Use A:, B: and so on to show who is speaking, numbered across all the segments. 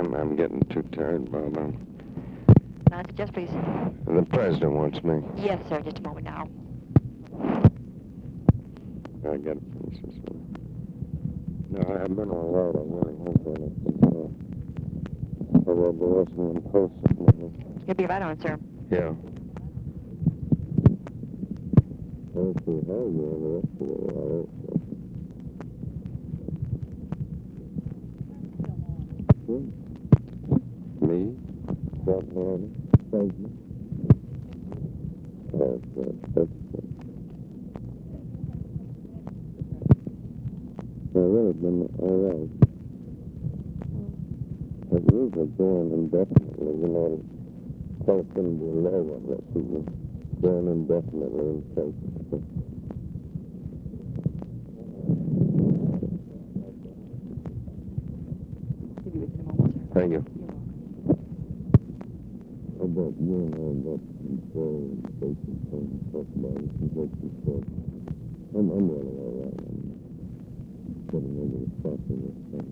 A: I'm getting too tired, Bob.
B: Now, just please.
A: The president wants me.
B: Yes, sir. Just a moment now.
A: I gotta finish this one. No, I've been all right. I really have been. I read the Washington Post this morning.
B: You'll be right on, sir.
A: Yeah. I'll see how you're the rest of the while. Me? Short-handed? President? That's good. I've really been all right. But usually going indefinitely, you know, telephone to 11, that people going indefinitely in places.
B: You'll be with in a moment, sir.
A: Thank you.
B: You're welcome.
A: About you and all that control and safety and stuff about it, and safety stuff. I'm really all right. I'm getting over the top of this thing.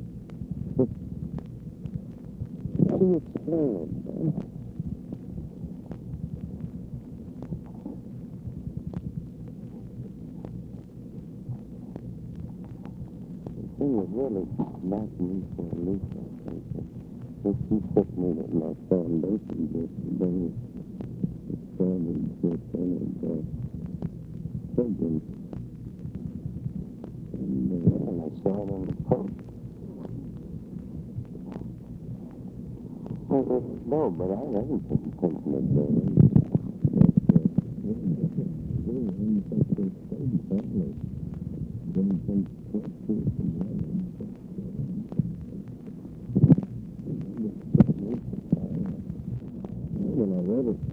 A: How do you explain it, man? The thing is really back me for a lease, I think. If you took me at my foundation just to bring it started just in and children. And I saw it on the post. No, but I haven't been thinking of doing it. When I read it,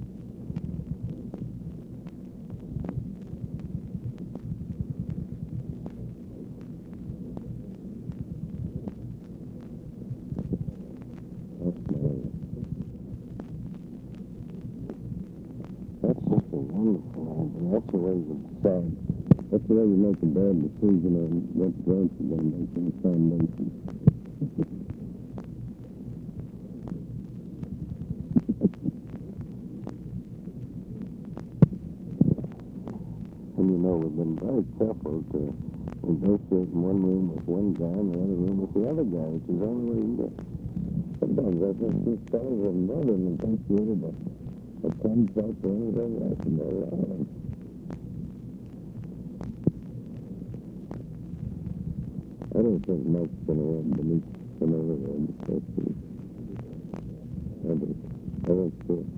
A: that's just a wonderful idea. That's the way you decide. That's the way you make a bad decision on what branch you're going to make in the foundation. And you know, we've been very careful to negotiate in one room with one guy and the other room with the other guy, which is the only way you can get. Sometimes I think these fellows are more than negotiated a contract or anything else in their lives. I don't think Mike's going to run beneath some other one. I don't see it.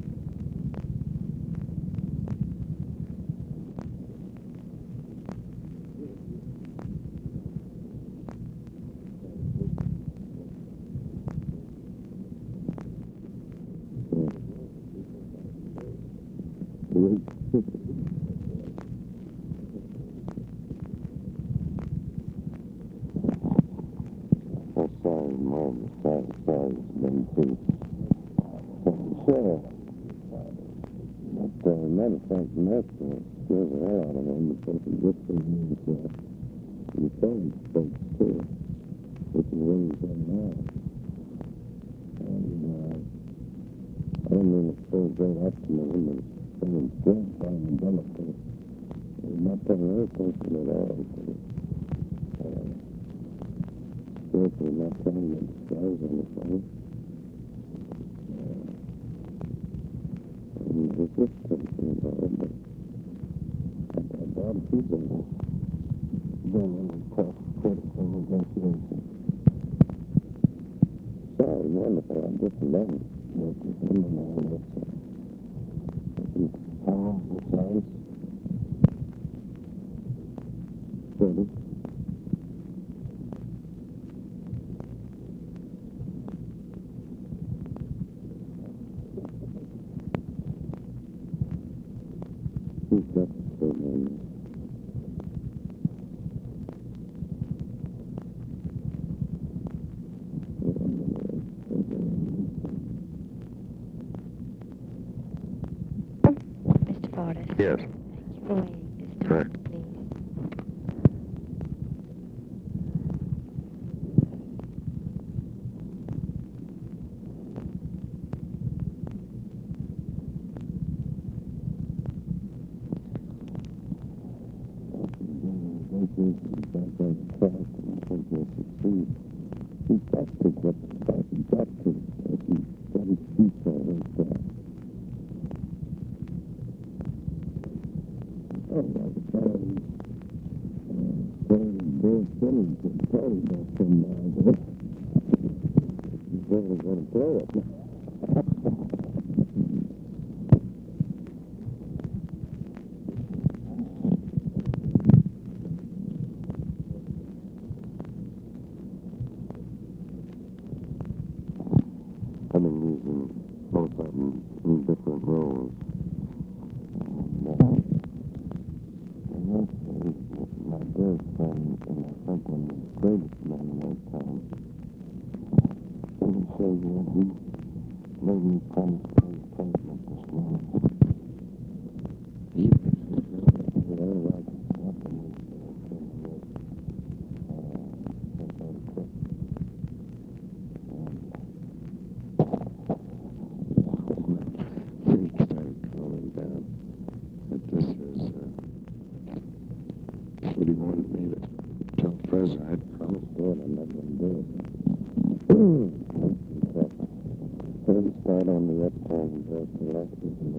A: Sorry, Mom. Sorry, it's been too. Sure. But, matter of fact, Mark scares the hell out of him because he gets in his insurance folks, too, which is where he's in now. And, I don't mean it's so great optimism, but it's so good vulnerability. He's not taking any attention at all. Spiritually not trying to disguise anything. And there's this thinking about it, but a lot of people have been in a tough, critical negotiation. Sorry, wonderful. I just love it. Working with him and all this. How old is the size? 30. He's got so many.
B: Mr. Forrest.
A: Yes.
B: Thank you for waiting this time,
A: Right.
B: please.
A: got that track, and I think we'll succeed. He's got to get the track. He's got to. If he's got his feet on his track. Oh, like a fellow Bill Simmons and Tony got some there. He's really going to blow it. I've been using both of them in different roles. And actually, my dear friend, and I think one of the greatest men of all time, let me show you what he made me promise to his appointment this morning. He was like nothing is Freak started calming down. That this is, what he wanted me to tell the president. I promised God I'm not going to do it. Put him start on the upturn and just the left with me.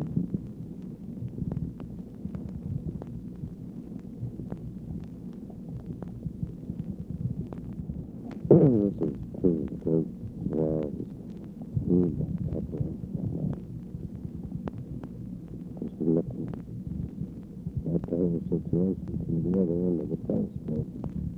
A: This is true, great walls, huge upright. Just looking at the whole situation from the other end of the telescope.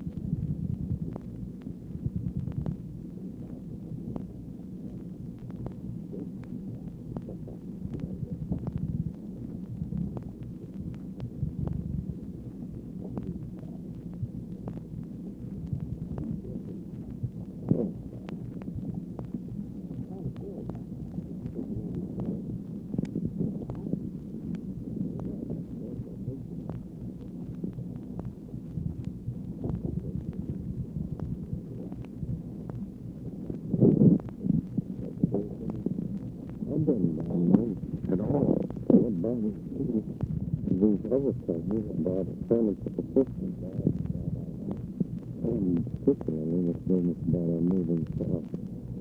A: At all. What about these other things about affirmative assistance? And particularly this business about our moving south.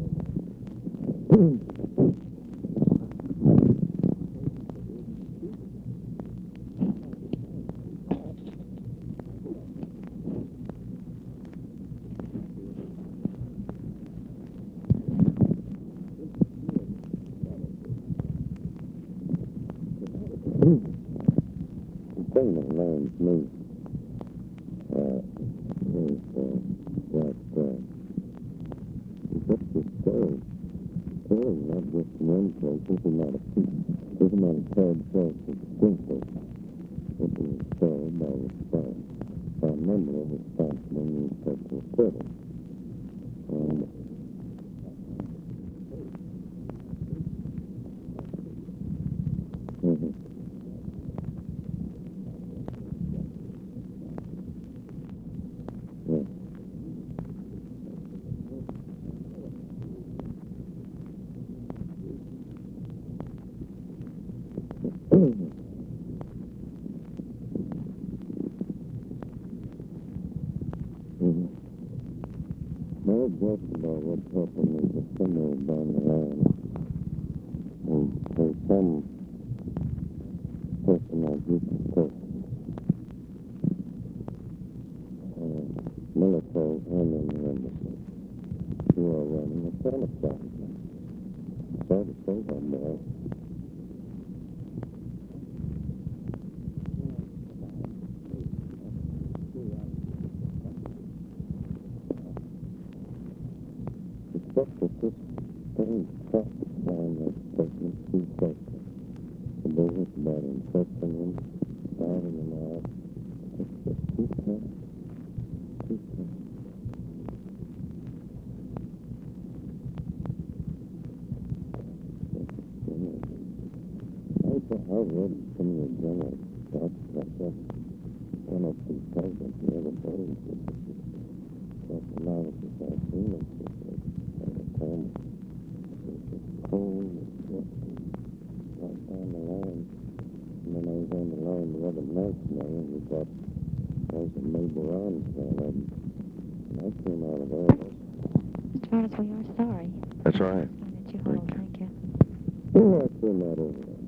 A: The thing that alarms me is that just this story, not just in one place, this is not a third place distinctly. It was told by response, by a member of response when you start to report it. And my guess about what's happened is that somewhere down the line, there's some person or group of persons, military and in the embassy, who are running a sabotage. Sorry to say that, boy. Except that this thing traffic down that statement too quickly. The business about infecting them, driving them out. It's just too tough. Too tough. I read some of the general thoughts like that. One of the presidents the other day said that the analysis I've seen is cold, it's right down the line. And then I was on the line the other night, and we got, there's a neighbor on
B: Mr. Forrest, we are sorry.
A: That's all right.
B: That you hold. Thank you.
A: Oh, I feel not over that.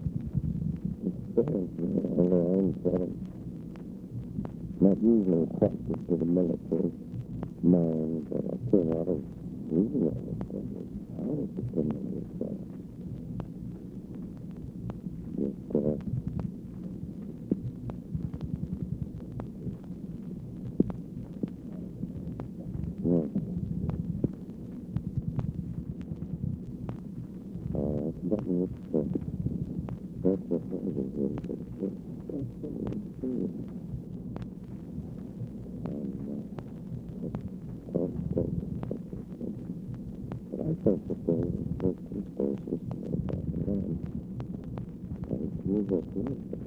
A: Not usually attracted to the military mind, but I came out of reading all this stuff. I was a criminal stuff. Just, that was that's what I was doing. That's what I was doing. But I felt the same in circumstances about the land. And you go through it.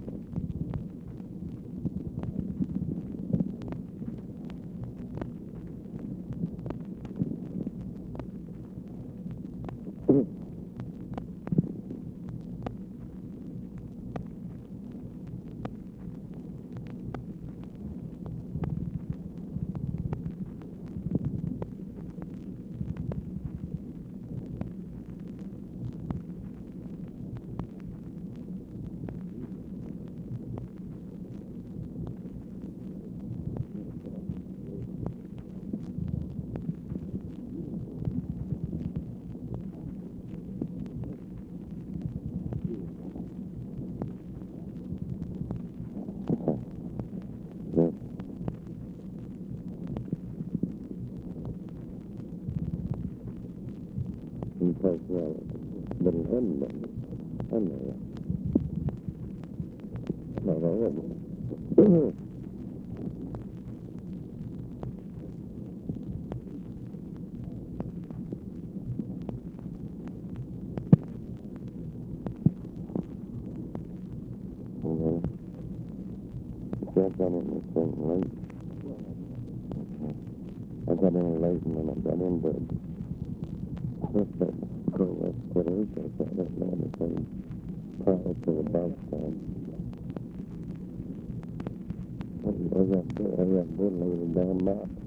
A: Because, but it hadn't been. I know that. Not already. See, I got in this thing late. I got in late, and then I got in bed. Just that Corvette quitters, I thought that man had been prior to the bounce time. I got good later down map.